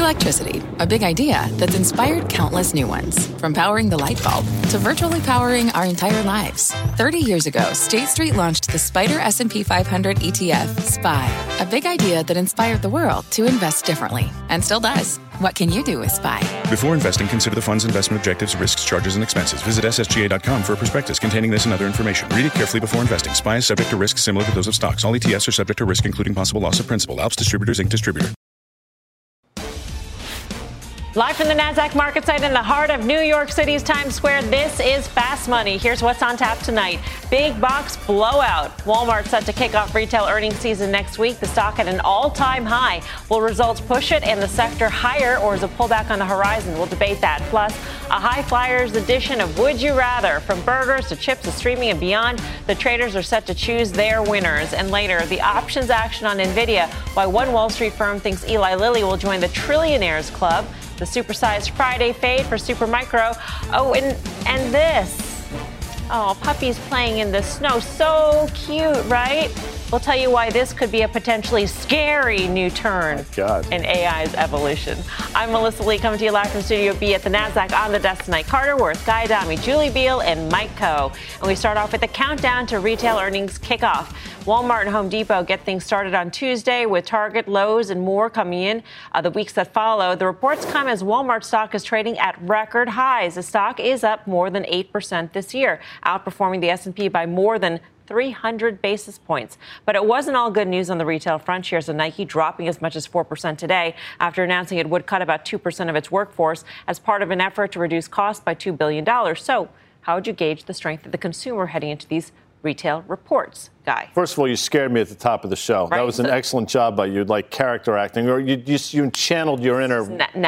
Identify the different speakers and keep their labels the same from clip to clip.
Speaker 1: Electricity, a big idea that's inspired countless new ones. From powering the light bulb to virtually powering our entire lives. 30 years ago, State Street launched the SPDR S&P 500 ETF, SPY. A big idea that inspired the world to invest differently. And still does. What can you do with SPY?
Speaker 2: Before investing, consider the fund's investment objectives, risks, charges, and expenses. Visit ssga.com for a prospectus containing this and other information. Read it carefully before investing. SPY is subject to risks similar to those of stocks. All ETFs are subject to risk, including possible loss of principal. Alps Distributors, Inc. Distributor.
Speaker 3: Live from the NASDAQ market site in the heart of New York City's Times Square, this is Fast Money. Here's what's on tap tonight. Big box blowout. Walmart set to kick off retail earnings season next week. The stock at an all-time high. Will results push it and the sector higher, or is a pullback on the horizon? We'll debate that. Plus, a high flyers edition of Would You Rather. From burgers to chips to streaming and beyond, the traders are set to choose their winners. And later, the options action on NVIDIA. Why one Wall Street firm thinks Eli Lilly will join the Trillionaires Club. The supersized Friday fade for Supermicro. Oh, and this. Oh, puppies playing in the snow. So cute, right? We'll tell you why this could be a potentially scary new turn in AI's evolution. I'm Melissa Lee, coming to you live from Studio B at the NASDAQ. On the desk tonight, Carter Worth, Guy Adami, Julie Beal, and Mike Coe. And we start off with the countdown to retail earnings kickoff. Walmart and Home Depot get things started on Tuesday, with Target, Lowe's, and more coming in the weeks that follow. The reports come as Walmart stock is trading at record highs. The stock is up more than 8% this year, outperforming the S&P by more than 300 basis points. But it wasn't all good news on the retail front. Shares of Nike dropping as much as 4% today after announcing it would cut about 2% of its workforce as part of an effort to reduce costs by $2 billion. So how would you gauge the strength of the consumer heading into these retail reports? Guy.
Speaker 4: First of all, you scared me at the top of the show. Right? That was an excellent job by you, like character acting, or you channeled your inner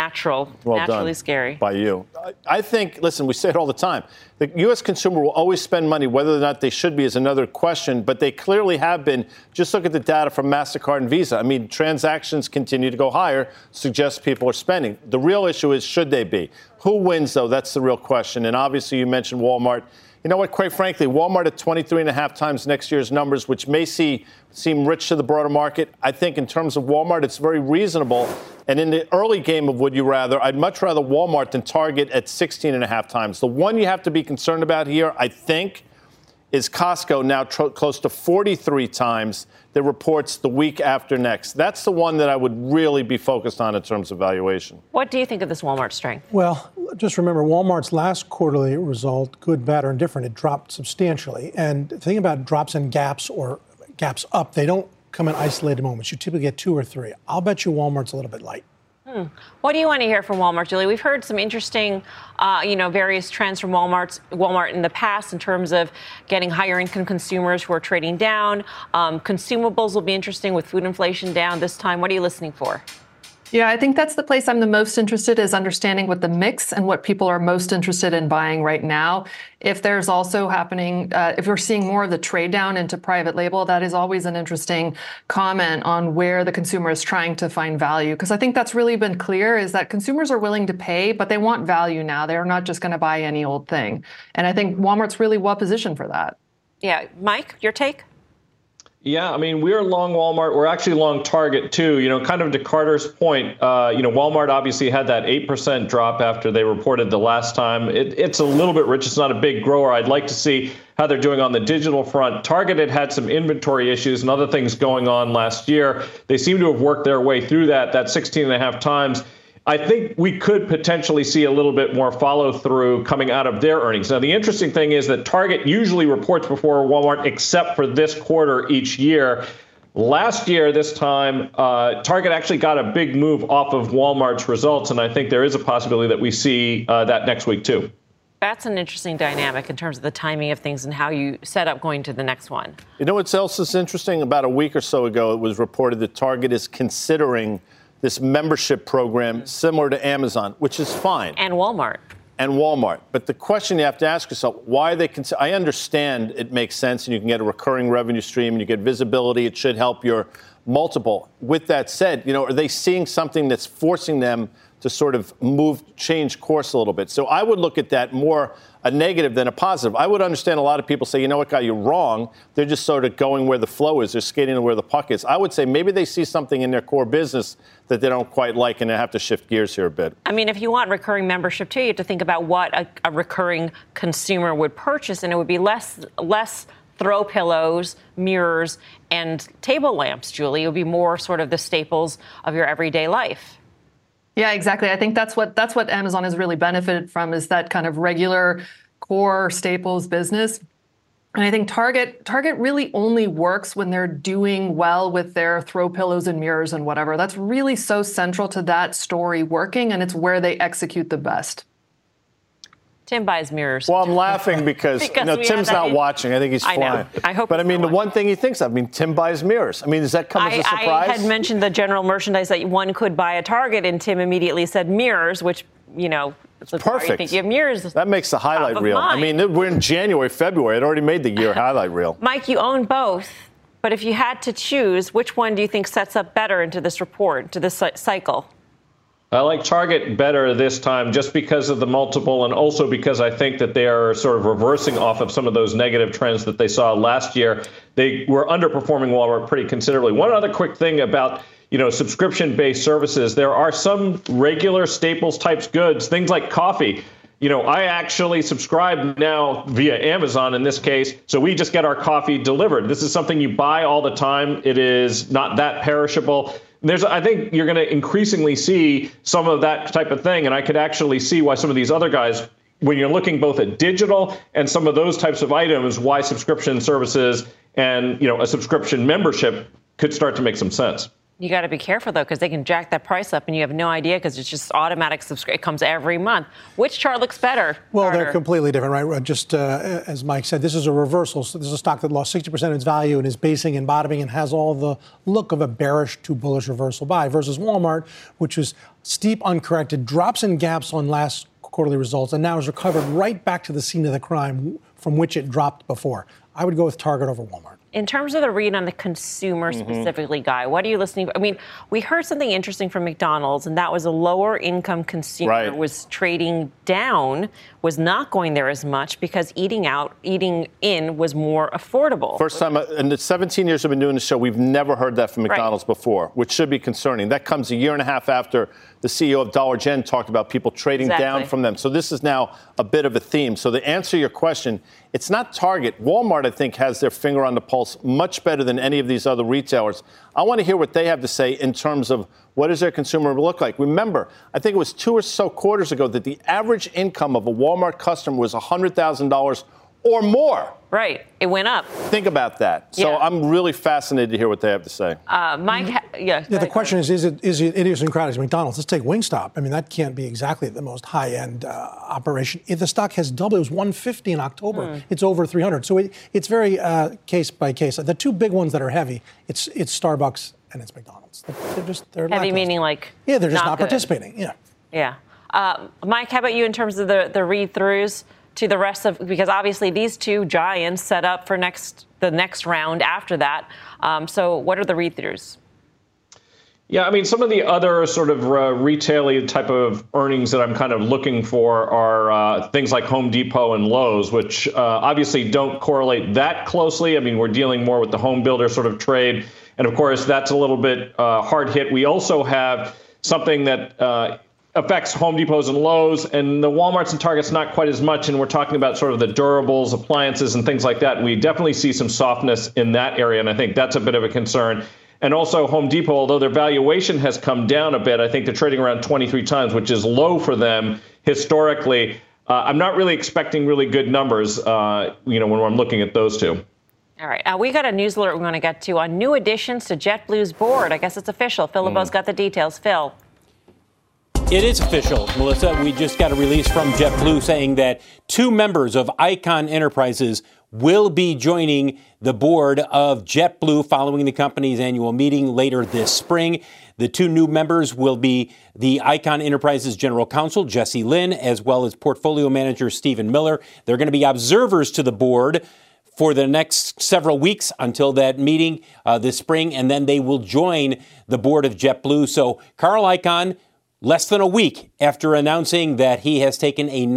Speaker 3: naturally scary
Speaker 4: by you. I think, listen, we say it all the time. The U.S. consumer will always spend money. Whether or not they should be is another question, but they clearly have been. Just look at the data from MasterCard and Visa. I mean, transactions continue to go higher, suggests people are spending. The real issue is, should they be? Who wins, though? That's the real question. And obviously, you mentioned Walmart. You know what, quite frankly, Walmart at 23.5 times next year's numbers, which may seem rich to the broader market. I think in terms of Walmart, it's very reasonable. And in the early game of Would You Rather, I'd much rather Walmart than Target at 16.5 times. The one you have to be concerned about here, I think, is Costco, now close to 43 times that reports the week after next. That's the one that I would really be focused on in terms of valuation.
Speaker 3: What do you think of this Walmart strength?
Speaker 5: Well, just remember, Walmart's last quarterly result, good, bad, or indifferent, it dropped substantially. And the thing about drops and gaps or gaps up, they don't come in isolated moments. You typically get 2 or 3. I'll bet you Walmart's a little bit light.
Speaker 3: What do you want to hear from Walmart, Julie? We've heard some interesting, various trends from Walmart in the past in terms of getting higher income consumers who are trading down. Consumables will be interesting with food inflation down this time. What are you listening for?
Speaker 6: Yeah, I think that's the place I'm the most interested, is understanding what the mix and what people are most interested in buying right now. If there's also happening, if we're seeing more of the trade down into private label, that is always an interesting comment on where the consumer is trying to find value. Because I think that's really been clear, is that consumers are willing to pay, but they want value now. They're not just going to buy any old thing. And I think Walmart's really well positioned for that.
Speaker 3: Yeah. Mike, your take?
Speaker 7: Yeah, I mean, we're long Walmart. We're actually long Target, too. Kind of to Carter's point, Walmart obviously had that 8% drop after they reported the last time. It's a little bit rich. It's not a big grower. I'd like to see how they're doing on the digital front. Target had some inventory issues and other things going on last year. They seem to have worked their way through that 16.5 times. I think we could potentially see a little bit more follow through coming out of their earnings. Now, the interesting thing is that Target usually reports before Walmart, except for this quarter each year. Last year, this time, Target actually got a big move off of Walmart's results. And I think there is a possibility that we see that next week, too.
Speaker 3: That's an interesting dynamic in terms of the timing of things and how you set up going to the next one.
Speaker 4: You know what else is interesting? About a week or so ago, it was reported that Target is considering this membership program similar to Amazon, which is fine.
Speaker 3: And Walmart.
Speaker 4: But the question you have to ask yourself, why are they I understand it makes sense and you can get a recurring revenue stream and you get visibility. It should help your multiple. With that said, are they seeing something that's forcing them to sort of change course a little bit. So I would look at that more a negative than a positive. I would understand a lot of people say, you know what, guy, you're wrong. They're just sort of going where the flow is. They're skating to where the puck is. I would say maybe they see something in their core business that they don't quite like, and they have to shift gears here a bit.
Speaker 3: I mean, if you want recurring membership, too, you have to think about what a recurring consumer would purchase, and it would be less throw pillows, mirrors, and table lamps, Julie. It would be more sort of the staples of your everyday life.
Speaker 6: Yeah, exactly. I think that's what Amazon has really benefited from, is that kind of regular core staples business. And I think Target really only works when they're doing well with their throw pillows and mirrors and whatever. That's really so central to that story working, and it's where they execute the best.
Speaker 3: Tim buys mirrors.
Speaker 4: Well, I'm laughing because Tim's not watching. I think he's flying.
Speaker 3: I know. I hope.
Speaker 4: But I mean, the one thing he thinks of, Tim buys mirrors. I mean, does that come as a surprise?
Speaker 3: I had mentioned the general merchandise that one could buy at Target, and Tim immediately said mirrors, which, it's
Speaker 4: perfect.
Speaker 3: You think you have mirrors.
Speaker 4: That makes the highlight reel.
Speaker 3: Mind.
Speaker 4: I mean, we're in January, February. It already made the year highlight reel.
Speaker 3: Mike, you own both. But if you had to choose, which one do you think sets up better into this report, to this cycle?
Speaker 7: I like Target better this time just because of the multiple, and also because I think that they are sort of reversing off of some of those negative trends that they saw last year. They were underperforming Walmart pretty considerably. One other quick thing about subscription-based services, there are some regular staples types goods, things like coffee. I actually subscribe now via Amazon in this case, so we just get our coffee delivered. This is something you buy all the time. It is not that perishable. I think you're going to increasingly see some of that type of thing, and I could actually see why some of these other guys, when you're looking both at digital and some of those types of items, why subscription services and a subscription membership could start to make some sense.
Speaker 3: You got to be careful, though, because they can jack that price up and you have no idea because it's just automatic subscription. It comes every month. Which chart looks better?
Speaker 5: Well,
Speaker 3: Carter?
Speaker 5: They're completely different, right? Just as Mike said, this is a reversal. So this is a stock that lost 60% of its value and is basing and bottoming and has all the look of a bearish to bullish reversal buy versus Walmart, which was steep, uncorrected, drops and gaps on last quarterly results, and now has recovered right back to the scene of the crime from which it dropped before. I would go with Target over Walmart.
Speaker 3: In terms of the read on the consumer specifically, Guy, what are you listening to? I mean, we heard something interesting from McDonald's, and that was a lower income consumer was trading down, was not going there as much because eating in was more affordable.
Speaker 4: First time in the 17 years I've been doing the show, we've never heard that from McDonald's before, which should be concerning. That comes a year and a half after the CEO of Dollar Gen talked about people trading down from them. So this is now a bit of a theme. So to answer your question, it's not Target. Walmart, I think, has their finger on the pulse much better than any of these other retailers. I want to hear what they have to say in terms of what does their consumer look like. Remember, I think it was 2 or so quarters ago that the average income of a Walmart customer was $100,000 or more.
Speaker 3: Right. It went up.
Speaker 4: Think about that. So I'm really fascinated to hear what they have to say.
Speaker 3: Mike,
Speaker 5: the question is it idiosyncratic to McDonald's? Let's take Wingstop. I mean, that can't be exactly the most high-end operation. If the stock has doubled, it was 150 in October. It's over 300. So it's very case by case. The two big ones that are heavy, it's Starbucks and it's McDonald's. They're
Speaker 3: heavy meaning like
Speaker 5: they're just not
Speaker 3: good.
Speaker 5: participating. Yeah.
Speaker 3: Mike, how about you in terms of the read-throughs to the rest of, because obviously these two giants set up for the next round after that. So what are the read-throughs?
Speaker 7: Yeah, I mean, some of the other sort of retail-y type of earnings that I'm kind of looking for are things like Home Depot and Lowe's, which obviously don't correlate that closely. I mean, we're dealing more with the home builder sort of trade. And of course, that's a little bit hard hit. We also have something that affects Home Depots and Lowe's, and the Walmarts and Targets not quite as much. And we're talking about sort of the durables, appliances, and things like that. And we definitely see some softness in that area, and I think that's a bit of a concern. And also Home Depot, although their valuation has come down a bit, I think they're trading around 23 times, which is low for them historically. I'm not really expecting really good numbers, when I'm looking at those two.
Speaker 3: All right. We got a news alert we're going to get to on new additions to JetBlue's board. I guess it's official. Phil LeBeau's got the details. Phil.
Speaker 8: It is official, Melissa. We just got a release from JetBlue saying that 2 members of Icahn Enterprises will be joining the board of JetBlue following the company's annual meeting later this spring. The 2 new members will be the Icahn Enterprises General Counsel, Jesse Lynn, as well as Portfolio Manager Stephen Miller. They're going to be observers to the board for the next several weeks until that meeting this spring, and then they will join the board of JetBlue. So Carl Icahn less than a week after announcing that he has taken a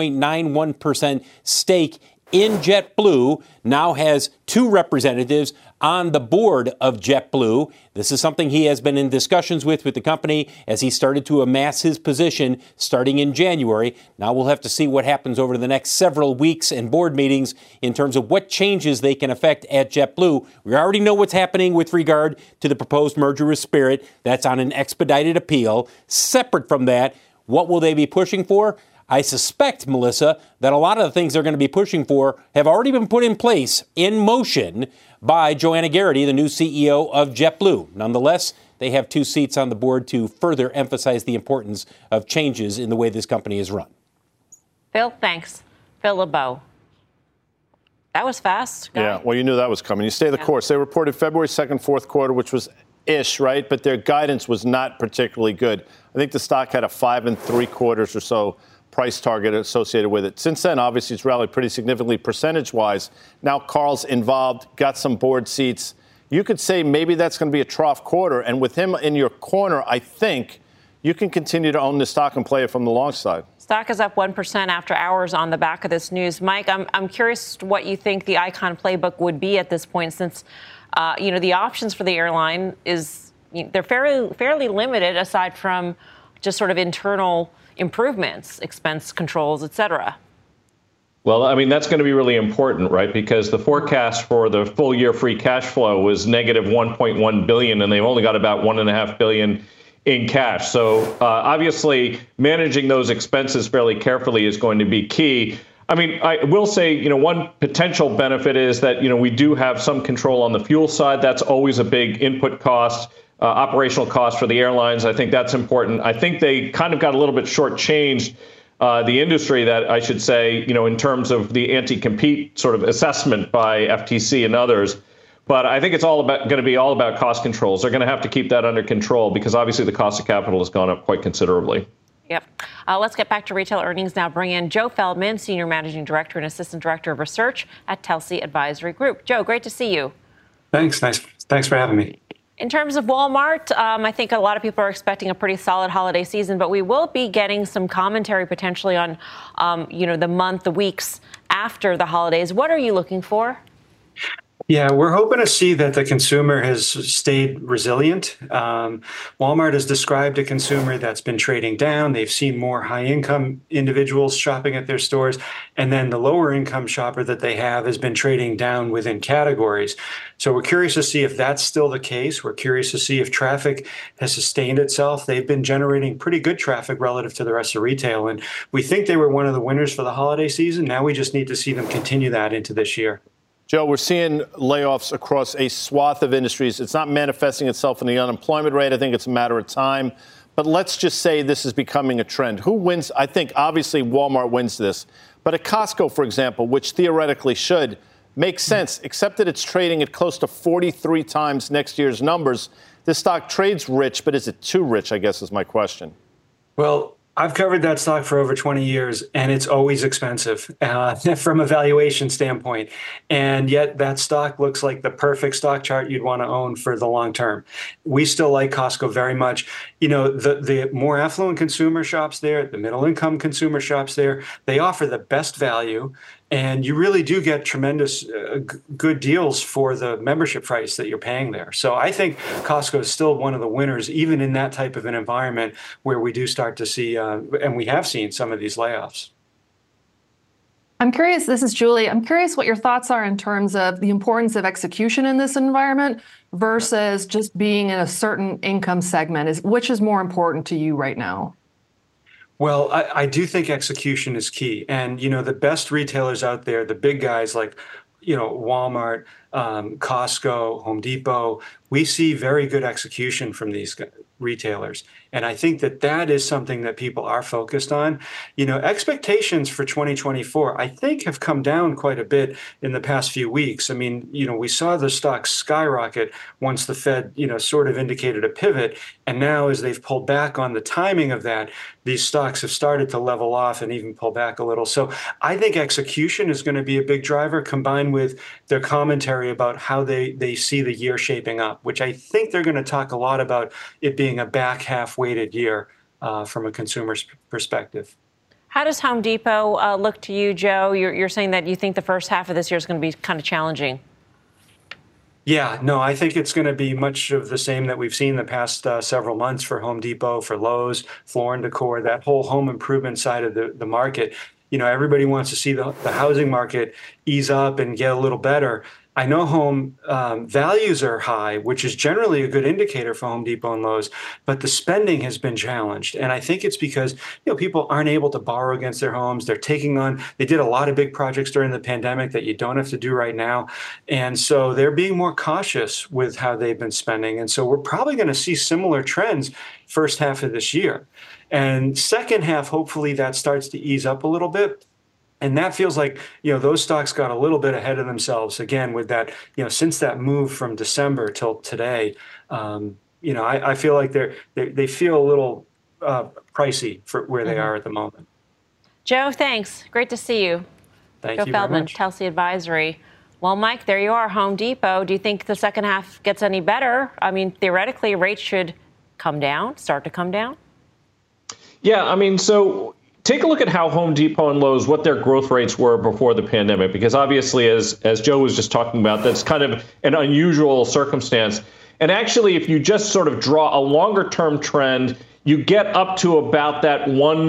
Speaker 8: 9.91% stake in JetBlue, now has two representatives on the board of JetBlue. This is something he has been in discussions with the company as he started to amass his position starting in January. Now we'll have to see what happens over the next several weeks and board meetings in terms of what changes they can affect at JetBlue. We already know what's happening with regard to the proposed merger with Spirit. That's on an expedited appeal. Separate from that, what will they be pushing for? I suspect, Melissa, that a lot of the things they're going to be pushing for have already been put in place, in motion, by Joanna Geraghty, the new CEO of JetBlue. Nonetheless, they have two seats on the board to further emphasize the importance of changes in the way this company is run.
Speaker 3: Phil, thanks. Phil LeBeau. That was fast.
Speaker 4: Yeah, well, you knew that was coming. You stay the course. They reported February 2nd, fourth quarter, which was ish, right? But their guidance was not particularly good. I think the stock had a 5 3/4 or so price target associated with it. Since then, obviously, it's rallied pretty significantly percentage-wise. Now Carl's involved, got some board seats. You could say maybe that's going to be a trough quarter. And with him in your corner, I think you can continue to own the stock and play it from the long side.
Speaker 3: Stock is up 1% after hours on the back of this news. Mike, I'm curious what you think the Icahn playbook would be at this point, since the options for the airline they're fairly limited aside from just sort of internal improvements, expense controls, et cetera.
Speaker 7: Well, I mean, that's going to be really important, right? Because the forecast for the full year free cash flow was negative 1.1 billion, and they've only got about 1.5 billion in cash. So obviously, managing those expenses fairly carefully is going to be key. I mean, I will say, one potential benefit is that, we do have some control on the fuel side. That's always a big input cost. Operational costs for the airlines. I think that's important. I think they kind of got a little bit shortchanged the industry, that I should say, in terms of the anti-compete sort of assessment by FTC and others. But I think it's going to be all about cost controls. They're going to have to keep that under control because obviously the cost of capital has gone up quite considerably.
Speaker 3: Yep. Let's get back to retail earnings now. Bring in Joe Feldman, Senior Managing Director and Assistant Director of Research at Telsey Advisory Group. Joe, great to see you.
Speaker 9: Thanks. Thanks for having me.
Speaker 3: In terms of Walmart, I think a lot of people are expecting a pretty solid holiday season, but we will be getting some commentary potentially on, the weeks after the holidays. What are you looking for?
Speaker 9: Yeah, we're hoping to see that the consumer has stayed resilient. Walmart has described a consumer that's been trading down. They've seen more high-income individuals shopping at their stores. And then the lower-income shopper that they have has been trading down within categories. So we're curious to see if that's still the case. We're curious to see if traffic has sustained itself. They've been generating pretty good traffic relative to the rest of retail. And we think they were one of the winners for the holiday season. Now we just need to see them continue that into this year.
Speaker 4: Joe, we're seeing layoffs across a swath of industries. It's not manifesting itself in the unemployment rate. I think it's a matter of time. But let's just say this is becoming a trend. Who wins? I think obviously Walmart wins this. But at Costco, for example, which theoretically should make sense, except that it's trading at close to 43 times next year's numbers. This stock trades rich, but is it too rich, I guess is my question.
Speaker 9: Well, I've covered that stock for over 20 years, and it's always expensive from a valuation standpoint. And yet that stock looks like the perfect stock chart you'd want to own for the long term. We still like Costco very much. The more affluent consumer shops there, the middle income consumer shops there, they offer the best value. And you really do get tremendous good deals for the membership price that you're paying there. So I think Costco is still one of the winners, even in that type of an environment where we do start to see, and we have seen some of these layoffs.
Speaker 6: I'm curious, this is Julie. I'm curious what your thoughts are in terms of the importance of execution in this environment versus just being in a certain income segment. Which is more important to you right now?
Speaker 9: Well, I do think execution is key. And, the best retailers out there, the big guys like, Walmart, Costco, Home Depot, we see very good execution from these retailers. And I think that is something that people are focused on. Expectations for 2024, I think, have come down quite a bit in the past few weeks. I mean, we saw the stock skyrocket once the Fed, sort of indicated a pivot. And now as they've pulled back on the timing of that, these stocks have started to level off and even pull back a little. So I think execution is going to be a big driver, combined with their commentary about how they see the year shaping up, which I think they're going to talk a lot about it being a back half weighted year. from a consumer's perspective.
Speaker 3: How does Home Depot look to you, Joe? You're saying that you think the first half of this year is going to be kind of challenging.
Speaker 9: Yeah, no, I think it's going to be much of the same that we've seen the past several months for Home Depot, for Lowe's, Floor & Decor, that whole home improvement side of the market. Everybody wants to see the housing market ease up and get a little better. I know home values are high, which is generally a good indicator for Home Depot and Lowe's, but the spending has been challenged. And I think it's because people aren't able to borrow against their homes. They did a lot of big projects during the pandemic that you don't have to do right now. And so they're being more cautious with how they've been spending. And so we're probably going to see similar trends first half of this year. And second half, hopefully that starts to ease up a little bit. And that feels like, those stocks got a little bit ahead of themselves again with that, since that move from December till today. I feel like they feel a little pricey for where they are at the moment.
Speaker 3: Joe, thanks. Great to see you.
Speaker 9: Thank you.
Speaker 3: Joe Feldman, Telsey Advisory. Well, Mike, there you are, Home Depot. Do you think the second half gets any better? I mean, theoretically, rates should start to come down.
Speaker 7: Yeah, so take a look at how Home Depot and Lowe's, what their growth rates were before the pandemic, because obviously, as Joe was just talking about, that's kind of an unusual circumstance. And actually, if you just sort of draw a longer term trend, you get up to about that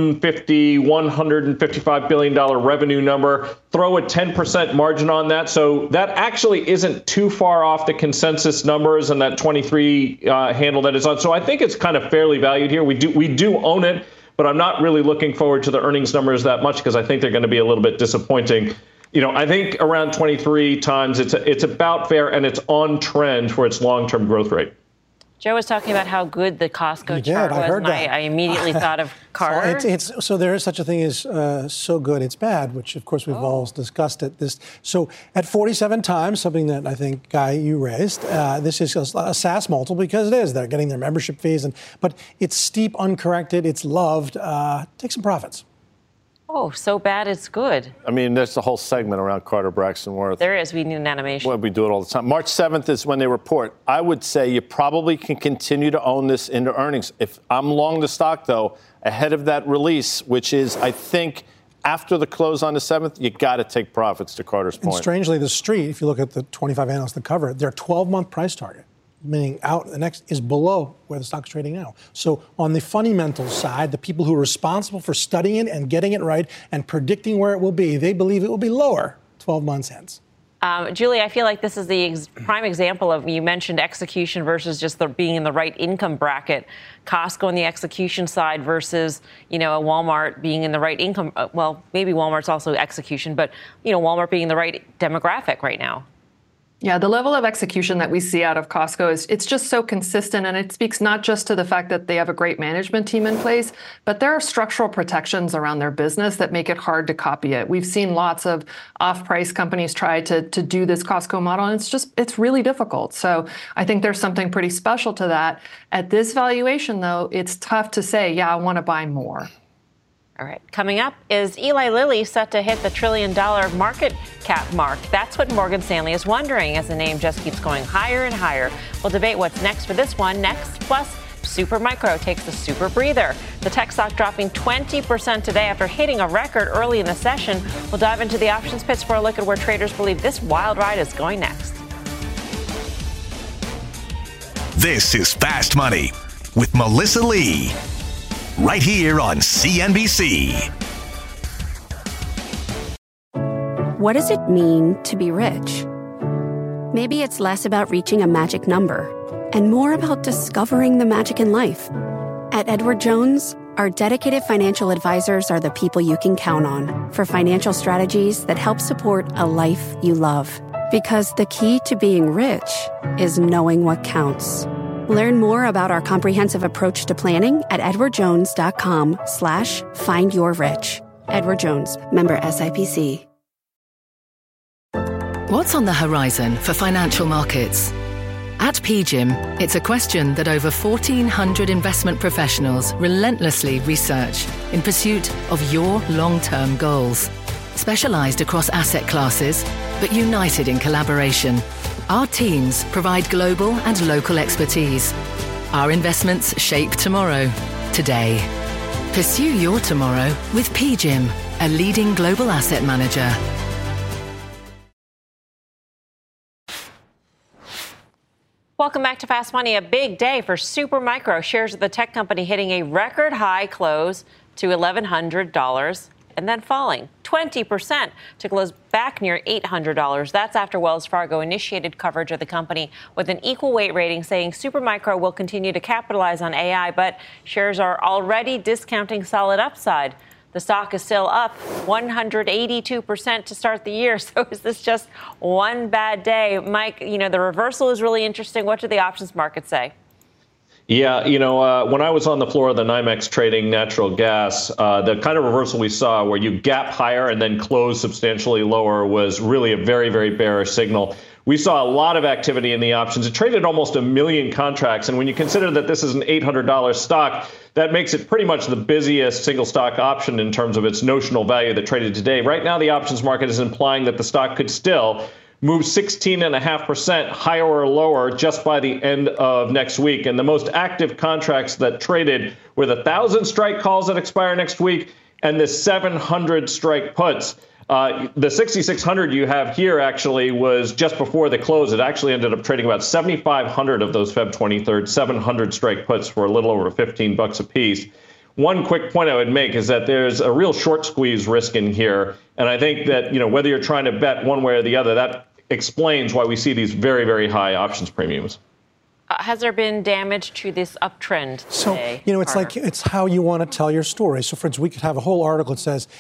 Speaker 7: $155 billion revenue number, throw a 10% margin on that. So that actually isn't too far off the consensus numbers and that 23 handle that is on. So I think it's kind of fairly valued here. We do own it, but I'm not really looking forward to the earnings numbers that much because I think they're going to be a little bit disappointing. I think around 23 times it's about fair and it's on trend for its long-term growth rate.
Speaker 3: Joe was talking about how good the Costco chart was, and I immediately thought of Carter.
Speaker 5: So there is such a thing as so good it's bad, which of course we've all discussed it. So at 47 times, something that I think, Guy, you raised, this is a SaaS multiple because it is. They're getting their membership fees, but it's steep, uncorrected, it's loved. Take some profits.
Speaker 3: Oh, so bad it's good.
Speaker 4: There's the whole segment around Carter Braxton Worth.
Speaker 3: There is. We need an animation.
Speaker 4: Well, we do it all the time. March 7th is when they report. I would say you probably can continue to own this into earnings. If I'm long the stock, though, ahead of that release, which is, I think, after the close on the 7th, you got to take profits, to Carter's point.
Speaker 5: And strangely, the street, if you look at the 25 analysts that cover it, their 12-month price target, meaning out the next, is below where the stock's trading now. So on the fundamental side, the people who are responsible for studying it and getting it right and predicting where it will be, they believe it will be lower 12 months hence.
Speaker 3: Julie, I feel like this is the prime example of, you mentioned execution versus just being in the right income bracket. Costco on the execution side versus, a Walmart being in the right income. Well, maybe Walmart's also execution, but, Walmart being in the right demographic right now.
Speaker 6: Yeah, the level of execution that we see out of Costco it's just so consistent, and it speaks not just to the fact that they have a great management team in place, but there are structural protections around their business that make it hard to copy it. We've seen lots of off-price companies try to do this Costco model, and it's really difficult. So I think there's something pretty special to that. At this valuation, though, it's tough to say, I want to buy more.
Speaker 3: All right. Coming up, is Eli Lilly set to hit the $1 trillion market cap mark? That's what Morgan Stanley is wondering as the name just keeps going higher and higher. We'll debate what's next for this one next. Plus, Supermicro takes the super breather. The tech stock dropping 20% today after hitting a record early in the session. We'll dive into the options pits for a look at where traders believe this wild ride is going next.
Speaker 10: This is Fast Money with Melissa Lee. Right here on CNBC.
Speaker 11: What does it mean to be rich? Maybe it's less about reaching a magic number and more about discovering the magic in life. At Edward Jones, our dedicated financial advisors are the people you can count on for financial strategies that help support a life you love. Because the key to being rich is knowing what counts. Learn more about our comprehensive approach to planning at edwardjones.com/findyourrich. Edward Jones, member SIPC.
Speaker 12: What's on the horizon for financial markets? At PGIM, it's a question that over 1,400 investment professionals relentlessly research in pursuit of your long-term goals. Specialized across asset classes, but united in collaboration, our teams provide global and local expertise. Our investments shape tomorrow, today. Pursue your tomorrow with PGIM, a leading global asset manager.
Speaker 3: Welcome back to Fast Money. A big day for Supermicro. Shares of the tech company hitting a record high close to $1,100 and then falling 20% to close back near $800. That's after Wells Fargo initiated coverage of the company with an equal weight rating, saying Supermicro will continue to capitalize on AI, but shares are already discounting solid upside. The stock is still up 182% to start the year. So is this just one bad day? Mike, the reversal is really interesting. What do the options market say?
Speaker 7: Yeah, when I was on the floor of the NYMEX trading natural gas, the kind of reversal we saw where you gap higher and then close substantially lower was really a very, very bearish signal. We saw a lot of activity in the options. It traded almost 1 million contracts. And when you consider that this is an $800 stock, that makes it pretty much the busiest single stock option in terms of its notional value that traded today. Right now, the options market is implying that the stock could still move 16.5% higher or lower just by the end of next week. And the most active contracts that traded were the 1,000 strike calls that expire next week and the 700 strike puts. The 6,600 you have here actually was just before the close. It actually ended up trading about 7,500 of those Feb 23rd 700 strike puts for a little over $15 a piece. One quick point I would make is that there's a real short squeeze risk in here. And I think that, whether you're trying to bet one way or the other, that explains why we see these very, very high options premiums.
Speaker 3: Has there been damage to this uptrend today?
Speaker 5: So, it's how you want to tell your story. So, for instance, we could have a whole article that says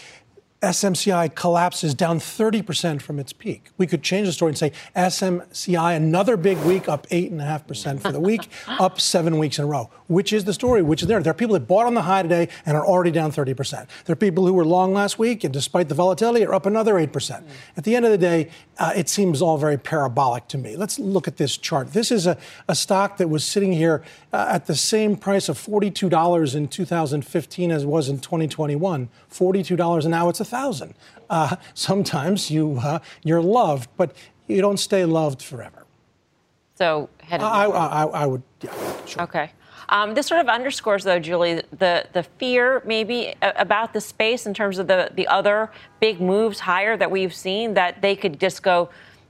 Speaker 5: SMCI collapses down 30% from its peak. We could change the story and say SMCI, another big week, up 8.5% for the week, up 7 weeks in a row. Which is the story? Which is there? There are people that bought on the high today and are already down 30%. There are people who were long last week and despite the volatility are up another 8%. At the end of the day, it seems all very parabolic to me. Let's look at this chart. This is a stock that was sitting here at the same price of $42 in 2015 as it was in 2021. $42 and now it's $1,000. Sometimes you're loved, but you don't stay loved forever.
Speaker 3: So
Speaker 5: I would, yeah, sure.
Speaker 3: Okay. This sort of underscores, though, Julie, the fear maybe about the space in terms of the other big moves higher that we've seen, that they could just go,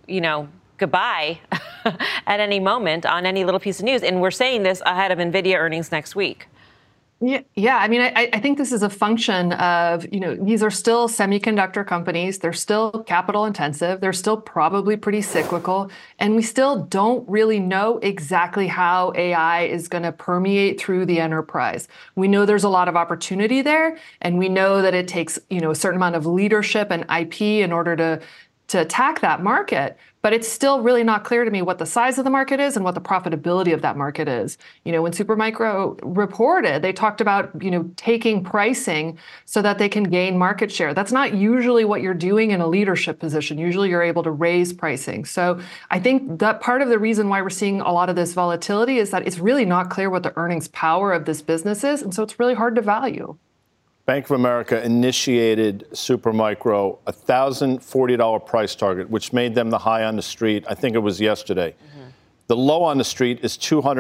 Speaker 3: goodbye at any moment on any little piece of news. And we're saying this ahead of NVIDIA earnings next week.
Speaker 6: Yeah. I mean, I think this is a function of, these are still semiconductor companies. They're still capital intensive. They're still probably pretty cyclical. And we still don't really know exactly how AI is going to permeate through the enterprise. We know there's a lot of opportunity there. And we know that it takes, a certain amount of leadership and IP in order to attack that market. But it's still really not clear to me what the size of the market is and what the profitability of that market is. When Supermicro reported, they talked about, taking pricing so that they can gain market share. That's not usually what you're doing in a leadership position. Usually you're able to raise pricing. So I think that part of the reason why we're seeing a lot of this volatility is that it's really not clear what the earnings power of this business is. And so it's really hard to value.
Speaker 4: Bank of America initiated Supermicro a $1,040 price target, which made them the high on the street. I think it was yesterday. Mm-hmm. The low on the street is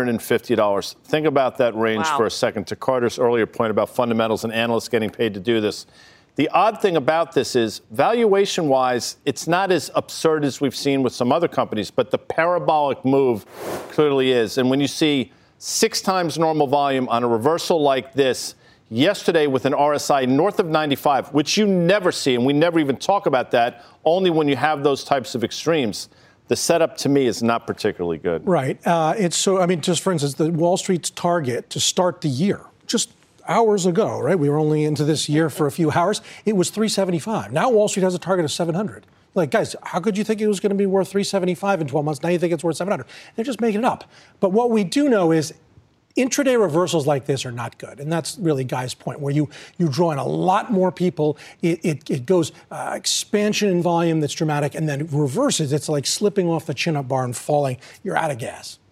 Speaker 4: $250. Think about that range for a second. To Carter's earlier point about fundamentals and analysts getting paid to do this. The odd thing about this is, valuation-wise, it's not as absurd as we've seen with some other companies, but the parabolic move clearly is. And when you see 6 times normal volume on a reversal like this, yesterday with an RSI north of 95, which you never see, and we never even talk about that, only when you have those types of extremes. The setup to me is not particularly good.
Speaker 5: Right. Just for instance, the Wall Street's target to start the year, just hours ago, right? We were only into this year for a few hours. It was 375. Now Wall Street has a target of 700. Like, guys, how could you think it was going to be worth 375 in 12 months? Now you think it's worth 700. They're just making it up. But what we do know is intraday reversals like this are not good. And that's really Guy's point, where you draw in a lot more people. It goes expansion in volume that's dramatic, and then reverses. It's like slipping off the chin-up bar and falling. You're out of gas.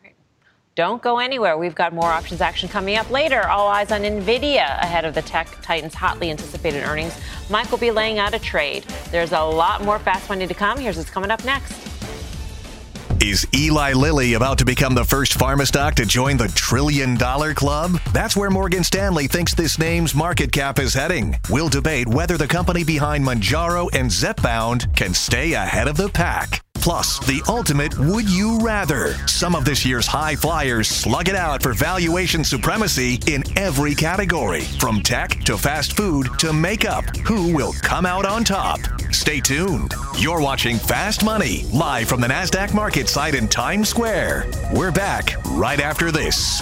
Speaker 3: Don't go anywhere. We've got more options action coming up later. All eyes on NVIDIA ahead of the tech titans' hotly anticipated earnings. Mike will be laying out a trade. There's a lot more Fast Money to come. Here's what's coming up next.
Speaker 10: Is Eli Lilly about to become the first pharma stock to join the $1 trillion club? That's where Morgan Stanley thinks this name's market cap is heading. We'll debate whether the company behind Mounjaro and Zepbound can stay ahead of the pack. Plus, the ultimate would you rather. Some of this year's high flyers slug it out for valuation supremacy in every category, from tech to fast food to makeup. Who will come out on top? Stay tuned. You're watching Fast Money, live from the NASDAQ market site in Times Square. We're back right after this.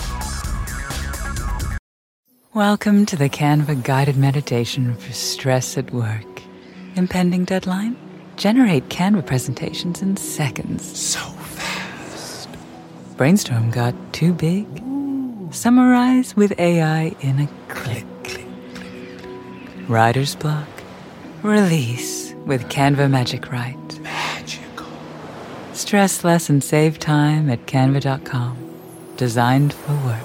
Speaker 13: Welcome to the Canva guided meditation for stress at work. Impending deadline? Generate Canva presentations in seconds.
Speaker 14: So fast.
Speaker 13: Brainstorm got too big? Summarize with AI in a click. Writer's block? Release with Canva Magic Write.
Speaker 14: Magical.
Speaker 13: Stress less and save time at canva.com. Designed for work.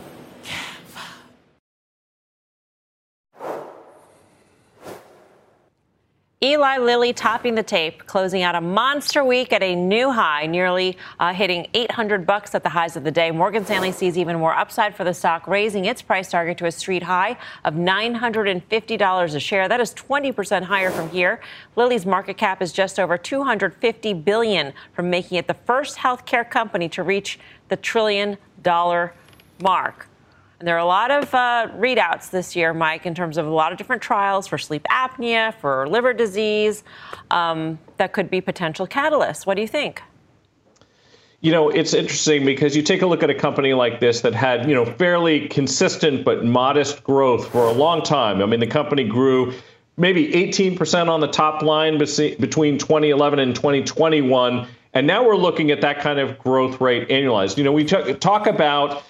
Speaker 3: Eli Lilly topping the tape, closing out a monster week at a new high, nearly hitting $800 at the highs of the day. Morgan Stanley sees even more upside for the stock, raising its price target to a street high of $950 a share. That is 20% higher from here. Lilly's market cap is just over $250 billion, from making it the first healthcare company to reach the $1 trillion mark. And there are a lot of readouts this year, Mike, in terms of a lot of different trials for sleep apnea, for liver disease, that could be potential catalysts. What do you think?
Speaker 7: You know, it's interesting because you take a look at a company like this that had, fairly consistent but modest growth for a long time. I mean, the company grew maybe 18% on the top line between 2011 and 2021. And now we're looking at that kind of growth rate annualized. We talk about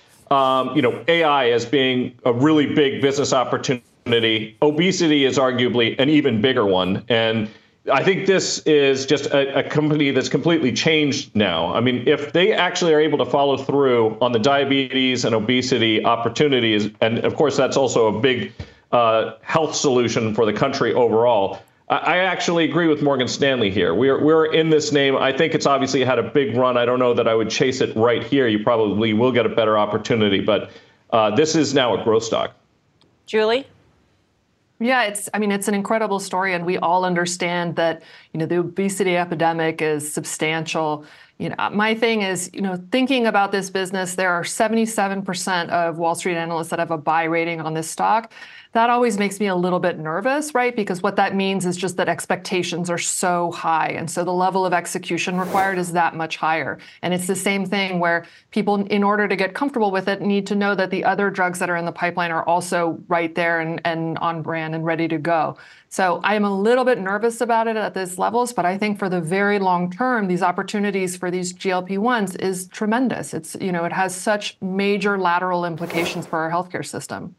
Speaker 7: AI as being a really big business opportunity. Obesity is arguably an even bigger one. And I think this is just a company that's completely changed now. I mean, if they actually are able to follow through on the diabetes and obesity opportunities, and of course, that's also a big health solution for the country overall. I actually agree with Morgan Stanley here. We're in this name. I think it's obviously had a big run. I don't know that I would chase it right here. You probably will get a better opportunity, but this is now a growth stock.
Speaker 3: Julie?
Speaker 6: Yeah, it's an incredible story, and we all understand that, the obesity epidemic is substantial. My thing is, thinking about this business, there are 77% of Wall Street analysts that have a buy rating on this stock. That always makes me a little bit nervous, right? Because what that means is just that expectations are so high. And so the level of execution required is that much higher. And it's the same thing where people, in order to get comfortable with it, need to know that the other drugs that are in the pipeline are also right there and on brand and ready to go. So I am a little bit nervous about it at these levels, but I think for the very long term, these opportunities for these GLP-1s is tremendous. It's, it has such major lateral implications for our healthcare system.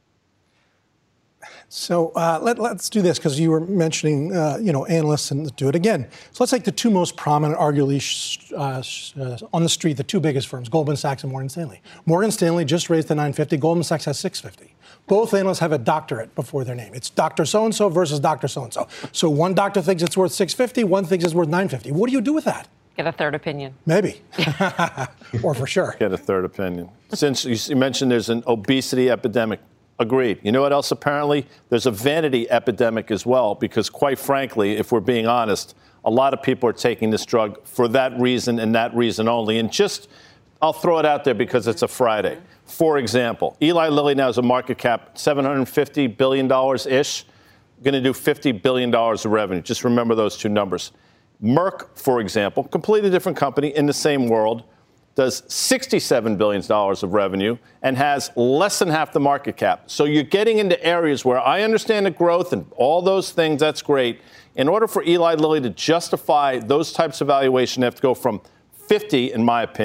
Speaker 5: So let's do this, because you were mentioning, analysts, and let's do it again. So let's take the two most prominent, arguably on the street, the two biggest firms, Goldman Sachs and Morgan Stanley. Morgan Stanley just raised the $950. Goldman Sachs has $650. Both analysts have a doctorate before their name. It's Dr. So-and-so versus Dr. So-and-so. So one doctor thinks it's worth $650, one thinks it's worth $950. What do you do with that?
Speaker 3: Get a third opinion.
Speaker 5: Maybe. Or for sure.
Speaker 4: Get a third opinion. Since you mentioned there's an obesity epidemic. Agreed. You know what else, apparently? There's a vanity epidemic as well, because quite frankly, if we're being honest, a lot of people are taking this drug for that reason and that reason only. And I'll throw it out there because it's a Friday. For example, Eli Lilly now has a market cap $750 billion-ish, going to do $50 billion of revenue. Just remember those two numbers. Merck, for example, completely different company in the same world, does $67 billion of revenue and has less than half the market cap. So you're getting into areas where I understand the growth and all those things, that's great. In order for Eli Lilly to justify those types of valuation, they have to go from 50, in my opinion,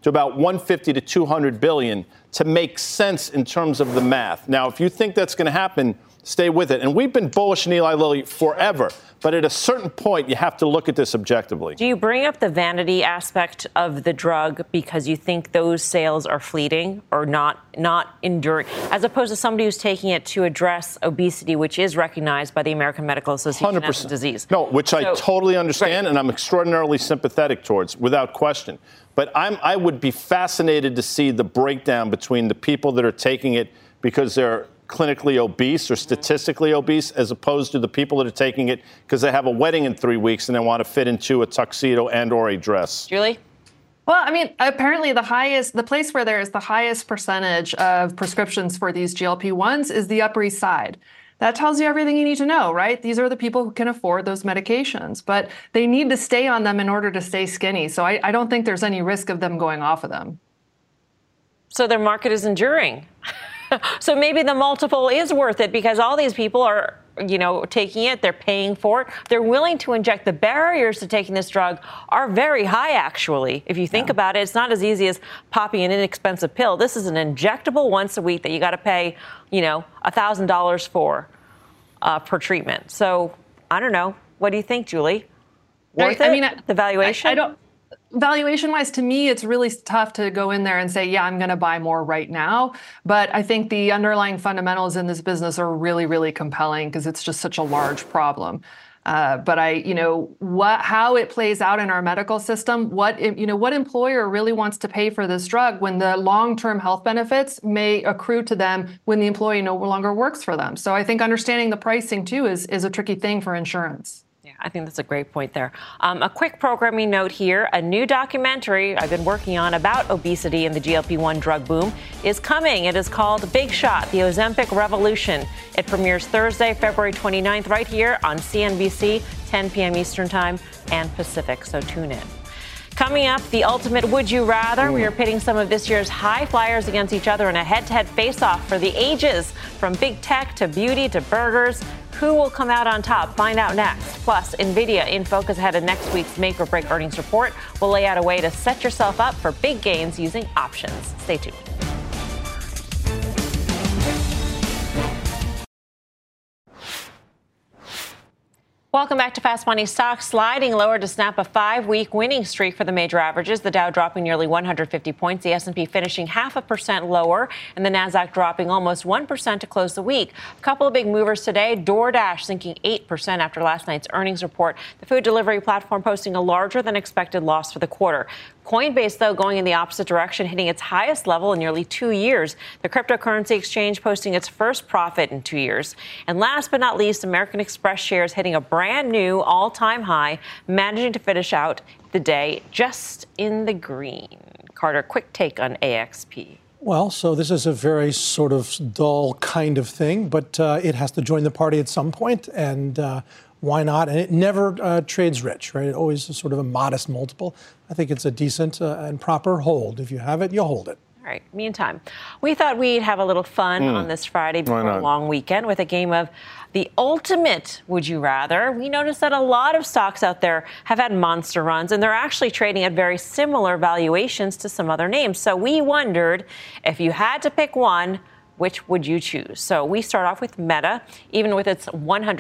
Speaker 4: to about 150 to 200 billion to make sense in terms of the math. Now, if you think that's going to happen, stay with it. And we've been bullish in Eli Lilly forever. But at a certain point, you have to look at this objectively.
Speaker 3: Do you bring up the vanity aspect of the drug because you think those sales are fleeting or not enduring, as opposed to somebody who's taking it to address obesity, which is recognized by the American Medical Association
Speaker 4: 100%.
Speaker 3: as a disease?
Speaker 4: No, which I totally understand, and I'm extraordinarily sympathetic towards, without question. But I would be fascinated to see the breakdown between the people that are taking it because they're clinically obese or statistically obese, as opposed to the people that are taking it because they have a wedding in 3 weeks and they want to fit into a tuxedo and or a dress.
Speaker 3: Julie?
Speaker 6: Well, I mean, apparently the place where there is the highest percentage of prescriptions for these GLP-1s is the Upper East Side. That tells you everything you need to know, right? These are the people who can afford those medications, but they need to stay on them in order to stay skinny. So I don't think there's any risk of them going off of them.
Speaker 3: So their market is enduring. So maybe the multiple is worth it because all these people are, taking it. They're paying for it. They're willing to inject. The barriers to taking this drug are very high, actually. If you think about it, it's not as easy as popping an inexpensive pill. This is an injectable once a week that you got to pay, $1,000 for per treatment. So I don't know. What do you think, Julie? Worth it? I mean, the valuation?
Speaker 6: I don't. Valuation-wise, to me, it's really tough to go in there and say, yeah, I'm going to buy more right now. But I think the underlying fundamentals in this business are really, really compelling because it's just such a large problem. But how it plays out in our medical system, what employer really wants to pay for this drug when the long-term health benefits may accrue to them when the employee no longer works for them. So I think understanding the pricing, too, is a tricky thing for insurance.
Speaker 3: Yeah, I think that's a great point there. A quick programming note here. A new documentary I've been working on about obesity and the GLP-1 drug boom is coming. It is called Big Shot, The Ozempic Revolution. It premieres Thursday, February 29th, right here on CNBC, 10 p.m. Eastern Time and Pacific, so tune in. Coming up, the ultimate Would You Rather. We are pitting some of this year's high flyers against each other in a head-to-head face-off for the ages, from big tech to beauty to burgers. Who will come out on top? Find out next. Plus, NVIDIA in focus ahead of next week's make-or-break earnings report. We'll lay out a way to set yourself up for big gains using options. Stay tuned. Welcome back to Fast Money. Stocks sliding lower to snap a 5-week winning streak for the major averages. The Dow dropping nearly 150 points, the S&P finishing 0.5% lower, and the Nasdaq dropping almost 1% to close the week. A couple of big movers today. DoorDash sinking 8% after last night's earnings report. The food delivery platform posting a larger than expected loss for the quarter. Coinbase, though, going in the opposite direction, hitting its highest level in nearly 2 years. The cryptocurrency exchange posting its first profit in 2 years. And last but not least, American Express shares hitting a brand new all-time high, managing to finish out the day just in the green. Carter, quick take on AXP.
Speaker 5: Well, so this is a very sort of dull kind of thing, but it has to join the party at some point, and why not? And it never trades rich, right? It always is sort of a modest multiple. I think it's a decent and proper hold. If you have it, you hold it.
Speaker 3: All right. Meantime, we thought we'd have a little fun on this Friday before a long weekend with a game of the ultimate Would You Rather. We noticed that a lot of stocks out there have had monster runs, and they're actually trading at very similar valuations to some other names. So we wondered, if you had to pick one, which would you choose? So we start off with Meta. Even with its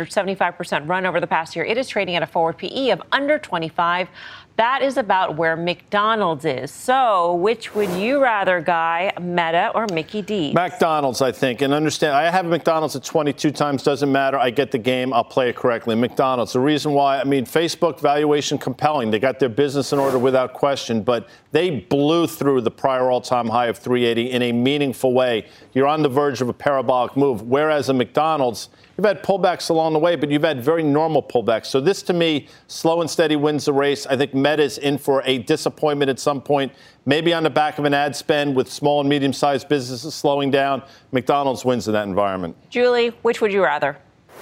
Speaker 3: 175% run over the past year, it is trading at a forward PE of under 25. That is about where McDonald's is. So which would you rather, Guy, Meta or Mickey D?
Speaker 4: McDonald's, I think. And understand, I have McDonald's at 22 times. Doesn't matter. I get the game. I'll play it correctly. McDonald's. The reason why, Facebook valuation compelling. They got their business in order without question. But they blew through the prior all-time high of 380 in a meaningful way. You're on the verge of a parabolic move. Whereas a McDonald's, you've had pullbacks along the way, but you've had very normal pullbacks. So this, to me, slow and steady wins the race. I think Meta's in for a disappointment at some point, maybe on the back of an ad spend with small and medium-sized businesses slowing down. McDonald's wins in that environment.
Speaker 3: Julie, which would you rather?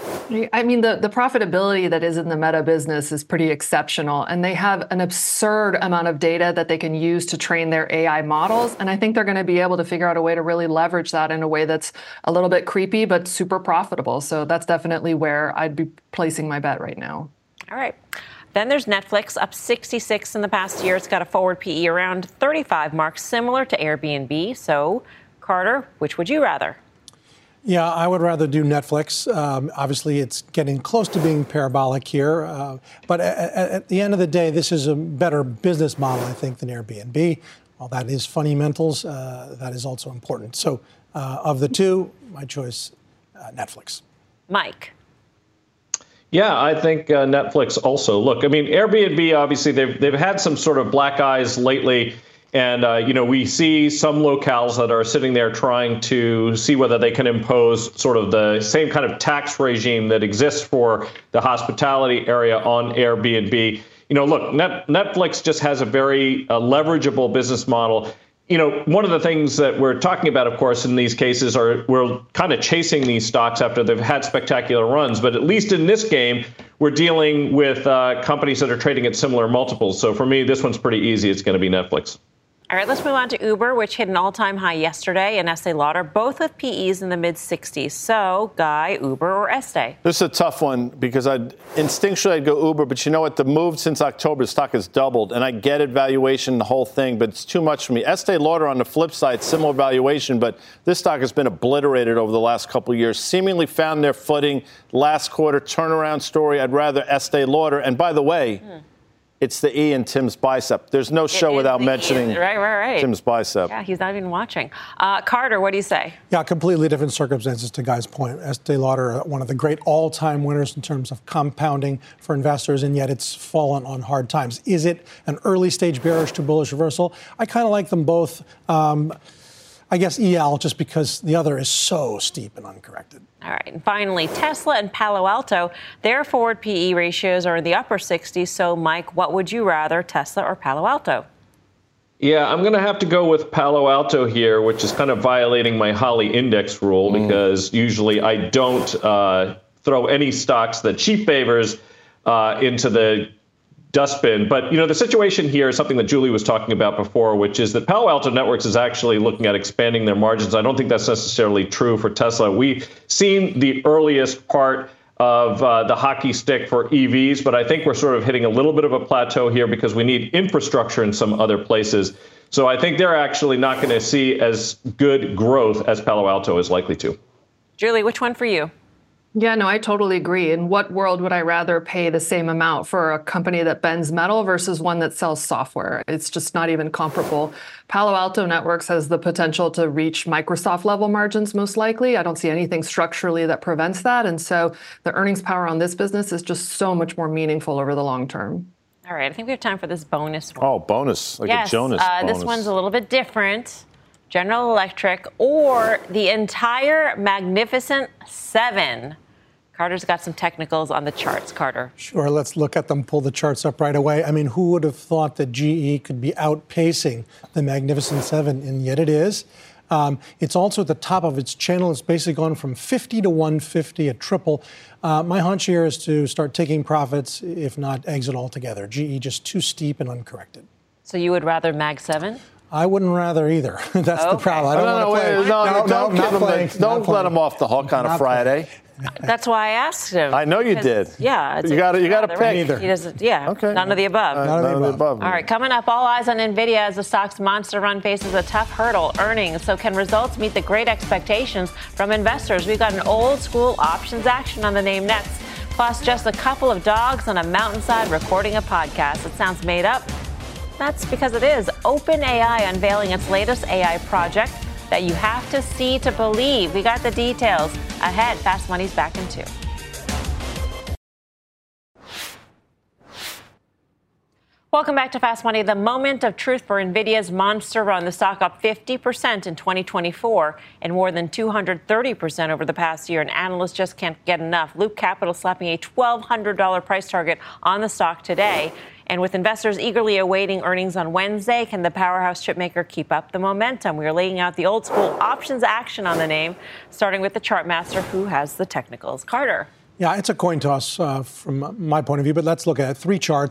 Speaker 6: I mean, the profitability that is in the Meta business is pretty exceptional, and they have an absurd amount of data that they can use to train their AI models. And I think they're going to be able to figure out a way to really leverage that in a way that's a little bit creepy, but super profitable. So that's definitely where I'd be placing my bet right now.
Speaker 3: All right. Then there's Netflix, up 66 in the past year. It's got a forward PE around 35 mark, similar to Airbnb. So, Carter, which would you rather?
Speaker 5: Yeah, I would rather do Netflix. Obviously, it's getting close to being parabolic here. But at the end of the day, this is a better business model, I think, than Airbnb. While that is fundamentals, that is also important. So of the two, my choice, Netflix.
Speaker 3: Mike.
Speaker 7: Yeah, I think Netflix also. Look, I mean, Airbnb, obviously, they've had some sort of black eyes lately. And, we see some locales that are sitting there trying to see whether they can impose sort of the same kind of tax regime that exists for the hospitality area on Airbnb. Look, Netflix just has a very leverageable business model. One of the things that we're talking about, of course, in these cases are we're kind of chasing these stocks after they've had spectacular runs. But at least in this game, we're dealing with companies that are trading at similar multiples. So for me, this one's pretty easy. It's going to be Netflix.
Speaker 3: All right, let's move on to Uber, which hit an all-time high yesterday, and Estee Lauder, both with PEs in the mid-60s. So, Guy, Uber or Estee?
Speaker 4: This is a tough one because instinctually I'd go Uber, but you know what? The move since October, the stock has doubled, and I get it, valuation, the whole thing, but it's too much for me. Estee Lauder on the flip side, similar valuation, but this stock has been obliterated over the last couple of years, seemingly found their footing. Last quarter, turnaround story. I'd rather Estee Lauder. And by the way, it's the E in Tim's bicep. There's no show without mentioning
Speaker 3: right.
Speaker 4: Tim's bicep.
Speaker 3: Yeah, he's not even watching. Carter, what do you say?
Speaker 5: Yeah, completely different circumstances to Guy's point. Estee Lauder, one of the great all-time winners in terms of compounding for investors, and yet it's fallen on hard times. Is it an early-stage bearish to bullish reversal? I kind of like them both. I guess EL, just because the other is so steep and uncorrected.
Speaker 3: All right. And finally, Tesla and Palo Alto, their forward PE ratios are in the upper 60s. So, Mike, what would you rather, Tesla or Palo Alto?
Speaker 7: Yeah, I'm going to have to go with Palo Alto here, which is kind of violating my Holly Index rule because usually I don't throw any stocks that she favors into the dustbin. But, the situation here is something that Julie was talking about before, which is that Palo Alto Networks is actually looking at expanding their margins. I don't think that's necessarily true for Tesla. We've seen the earliest part of the hockey stick for EVs, but I think we're sort of hitting a little bit of a plateau here because we need infrastructure in some other places. So I think they're actually not going to see as good growth as Palo Alto is likely to.
Speaker 3: Julie, which one for you?
Speaker 6: Yeah, no, I totally agree. In what world would I rather pay the same amount for a company that bends metal versus one that sells software? It's just not even comparable. Palo Alto Networks has the potential to reach Microsoft level margins, most likely. I don't see anything structurally that prevents that. And so the earnings power on this business is just so much more meaningful over the long term.
Speaker 3: All right, I think we have time for this bonus one.
Speaker 4: Oh, bonus, like a Jonas bonus.
Speaker 3: This one's a little bit different. General Electric, or the entire Magnificent Seven. Carter's got some technicals on the charts. Carter.
Speaker 5: Sure, let's look at them, pull the charts up right away. I mean, who would have thought that GE could be outpacing the Magnificent Seven, and yet it is. It's also at the top of its channel. It's basically gone from 50 to 150, a triple. My hunch here is to start taking profits, if not exit altogether. GE just too steep and uncorrected.
Speaker 3: So you would rather Mag 7?
Speaker 5: I wouldn't rather either. That's the problem. I don't want to play.
Speaker 4: Don't let him off the hook on a Friday.
Speaker 3: That's why I asked him.
Speaker 4: I know you did.
Speaker 3: Yeah.
Speaker 4: You got to pick.
Speaker 3: Right? He doesn't. Yeah. Okay. None of the above.
Speaker 4: None of the above.
Speaker 3: All right. Coming up, all eyes on NVIDIA as the stock's monster run faces a tough hurdle, earnings. So can results meet the great expectations from investors? We've got an old school options action on the name next. Plus, just a couple of dogs on a mountainside recording a podcast. It sounds made up. That's because it is. OpenAI unveiling its latest AI project that you have to see to believe. We got the details ahead. Fast Money's back in 2. Welcome back to Fast Money. The moment of truth for NVIDIA's monster run. The stock up 50% in 2024 and more than 230% over the past year. And analysts just can't get enough. Loop Capital slapping a $1,200 price target on the stock today. And with investors eagerly awaiting earnings on Wednesday, can the powerhouse chipmaker keep up the momentum? We are laying out the old school options action on the name, starting with the chart master who has the technicals. Carter.
Speaker 5: Yeah, it's a coin toss from my point of view, but let's look at it. 3 charts.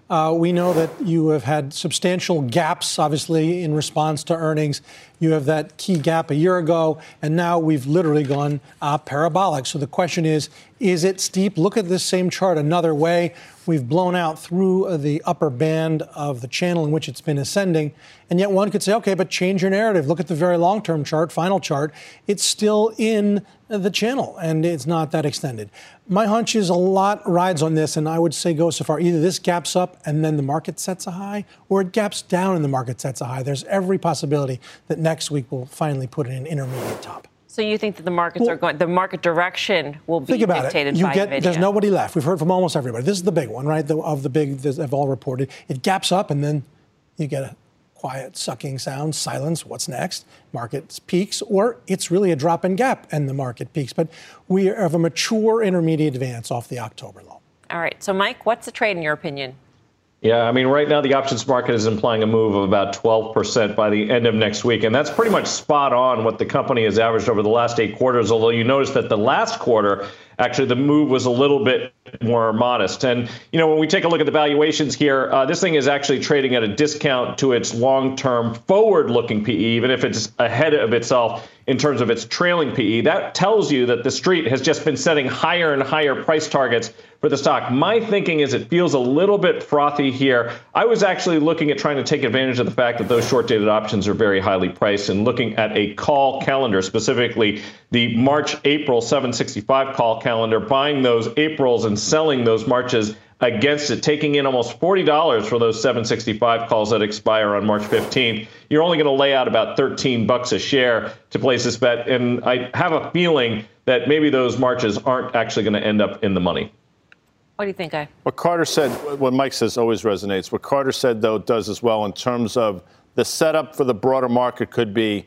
Speaker 5: We know that you have had substantial gaps, obviously, in response to earnings. You have that key gap a year ago, and now we've literally gone parabolic. So the question is it steep? Look at this same chart another way. We've blown out through the upper band of the channel in which it's been ascending. And yet one could say, okay, but change your narrative. Look at the very long-term chart, final chart. It's still in the channel, and it's not that extended. My hunch is a lot rides on this, and I would say go so far. Either this gaps up and then the market sets a high, or it gaps down and the market sets a high. There's every possibility that next week we'll finally put in an intermediate top.
Speaker 3: So you think that the markets are going, the market direction will be dictated by NVIDIA?
Speaker 5: There's nobody left. We've heard from almost everybody. This is the big one, right? Of the big, they've all reported. It gaps up, and then you get a quiet, sucking sound, silence. What's next? Market peaks, or it's really a drop and gap, and the market peaks. But we have a mature intermediate advance off the October low.
Speaker 3: All right. So, Mike, what's the trade in your opinion?
Speaker 7: Yeah, I mean, right now the options market is implying a move of about 12% by the end of next week. And that's pretty much spot on what the company has averaged over the last 8 quarters, although you notice that the last quarter, actually, the move was a little bit more modest. And, when we take a look at the valuations here, this thing is actually trading at a discount to its long-term forward-looking PE, even if it's ahead of itself in terms of its trailing PE. That tells you that the street has just been setting higher and higher price targets for the stock. My thinking is it feels a little bit frothy here. I was actually looking at trying to take advantage of the fact that those short-dated options are very highly priced and looking at a call calendar, specifically the March-April 765 call calendar, buying those Aprils and selling those Marches against it, taking in almost $40 for those 765 calls that expire on March 15th. You're only going to lay out about $13 a share to place this bet. And I have a feeling that maybe those Marches aren't actually going to end up in the money.
Speaker 3: What do you think, Guy?
Speaker 4: What Carter said, what Mike says always resonates. What Carter said, though, does as well in terms of the setup for the broader market could be,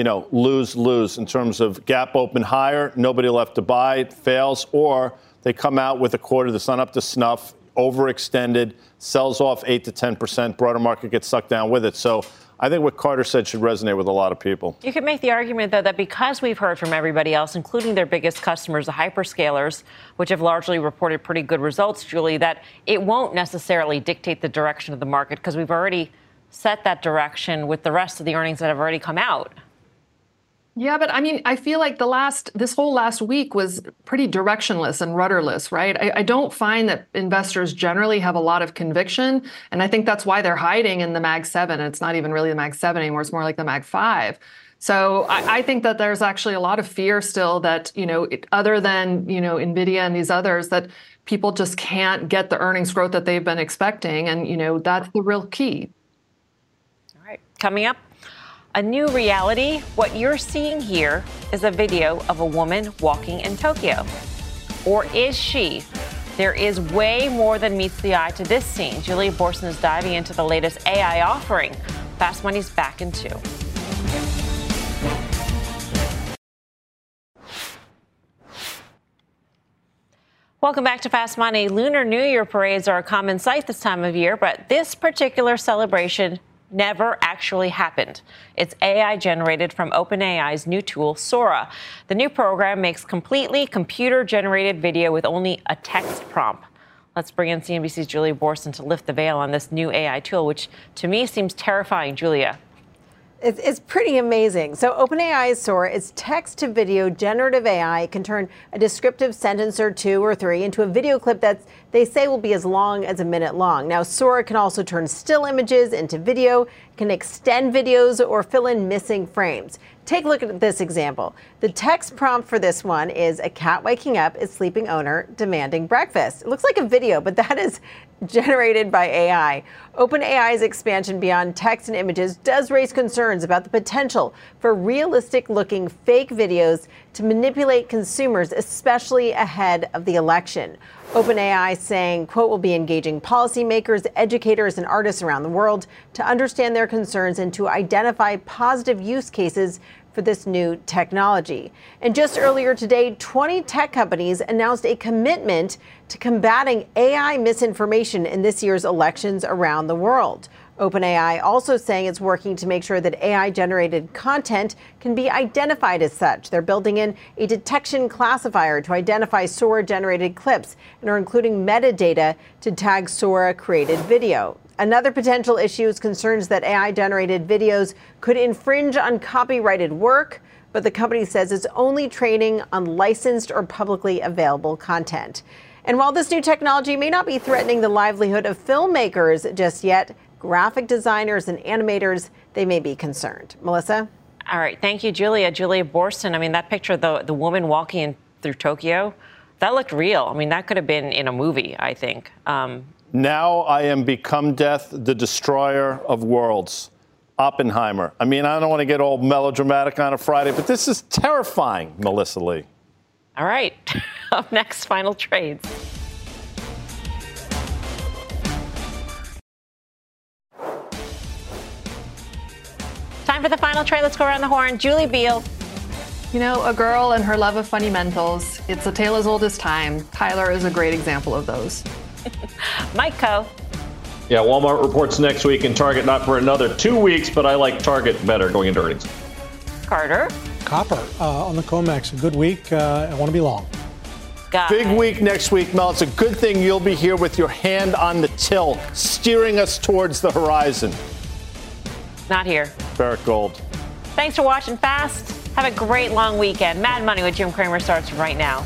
Speaker 4: lose-lose in terms of gap open higher, nobody left to buy, it fails, or they come out with a quarter that's not up to snuff, overextended, sells off 8 to 10%, broader market gets sucked down with it. So I think what Carter said should resonate with a lot of people.
Speaker 3: You could make the argument, though, that because we've heard from everybody else, including their biggest customers, the hyperscalers, which have largely reported pretty good results, Julie, that it won't necessarily dictate the direction of the market because we've already set that direction with the rest of the earnings that have already come out.
Speaker 6: Yeah, but I mean, I feel like this whole last week was pretty directionless and rudderless, right? I don't find that investors generally have a lot of conviction, and I think that's why they're hiding in the Mag 7. It's not even really the Mag 7 anymore; it's more like the Mag 5. So I think that there's actually a lot of fear still that other than NVIDIA and these others, that people just can't get the earnings growth that they've been expecting, and that's the real key.
Speaker 3: All right, coming up. A new reality. What you're seeing here is a video of a woman walking in Tokyo. Or is she? There is way more than meets the eye to this scene. Julia Boorstin is diving into the latest AI offering. Fast Money's back in 2. Welcome back to Fast Money. Lunar New Year parades are a common sight this time of year, but this particular celebration never actually happened. It's AI generated from OpenAI's new tool, Sora. The new program makes completely computer-generated video with only a text prompt. Let's bring in CNBC's Julia Boorstin to lift the veil on this new AI tool, which to me seems terrifying. Julia.
Speaker 15: It's pretty amazing. So OpenAI's Sora is text-to-video generative AI. It can turn a descriptive sentence or 2 or 3 into a video clip that they say will be as long as a minute long. Now, Sora can also turn still images into video, can extend videos, or fill in missing frames. Take a look at this example. The text prompt for this one is a cat waking up, its sleeping owner demanding breakfast. It looks like a video, but that is generated by AI. OpenAI's expansion beyond text and images does raise concerns about the potential for realistic-looking fake videos to manipulate consumers, especially ahead of the election. OpenAI saying, quote, will be engaging policymakers, educators, and artists around the world to understand their concerns and to identify positive use cases for this new technology. And just earlier today, 20 tech companies announced a commitment to combating AI misinformation in this year's elections around the world. OpenAI also saying it's working to make sure that AI-generated content can be identified as such. They're building in a detection classifier to identify Sora-generated clips and are including metadata to tag Sora-created video. Another potential issue is concerns that AI-generated videos could infringe on copyrighted work, but the company says it's only training on licensed or publicly available content. And while this new technology may not be threatening the livelihood of filmmakers just yet, graphic designers and animators, they may be concerned. Melissa?
Speaker 3: All right. Thank you, Julia. Julia Boorstin. I mean, that picture of the woman walking through Tokyo, that looked real. I mean, that could have been in a movie, I think.
Speaker 4: Now I am become death, the destroyer of worlds. Oppenheimer. I mean, I don't want to get all melodramatic on a Friday, but this is terrifying, Melissa Lee.
Speaker 3: All right. Up next, final trades. Time for the final trade. Let's go around the horn. Julie Beal.
Speaker 6: You know, a girl and her love of funny mentals. It's a tale as old as time. Tyler is a great example of those.
Speaker 3: Mike Coe.
Speaker 7: Yeah, Walmart reports next week and Target not for another 2 weeks, but I like Target better going into earnings.
Speaker 3: Carter.
Speaker 5: Copper on the COMEX. A good week. I want to be long.
Speaker 4: Big week next week, Mel. It's a good thing you'll be here with your hand on the till, steering us towards the horizon.
Speaker 3: Not here.
Speaker 4: Barrett Gold.
Speaker 3: Thanks for watching Fast. Have a great long weekend. Mad Money with Jim Cramer starts right now.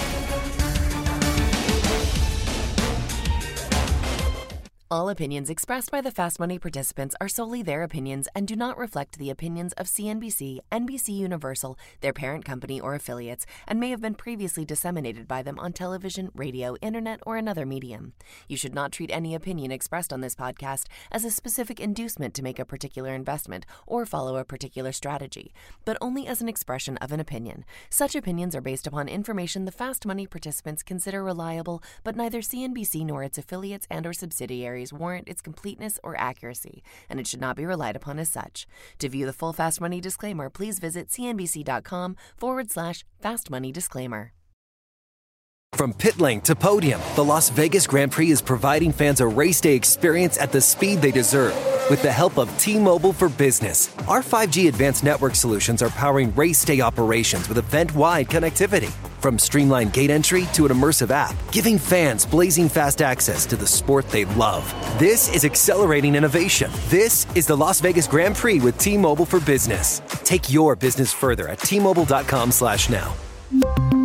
Speaker 16: All opinions expressed by the Fast Money participants are solely their opinions and do not reflect the opinions of CNBC, NBC Universal, their parent company, or affiliates, and may have been previously disseminated by them on television, radio, internet, or another medium. You should not treat any opinion expressed on this podcast as a specific inducement to make a particular investment or follow a particular strategy, but only as an expression of an opinion. Such opinions are based upon information the Fast Money participants consider reliable, but neither CNBC nor its affiliates and or subsidiaries warrant its completeness or accuracy, and it should not be relied upon as such. To view the full Fast Money disclaimer, please visit cnbc.com/Fast Money Disclaimer.
Speaker 17: From pit lane to podium, the Las Vegas Grand Prix is providing fans a race day experience at the speed they deserve. With the help of T-Mobile for Business, our 5G advanced network solutions are powering race day operations with event-wide connectivity. From streamlined gate entry to an immersive app, giving fans blazing fast access to the sport they love. This is accelerating innovation. This is the Las Vegas Grand Prix with T-Mobile for Business. Take your business further at T-Mobile.com/now.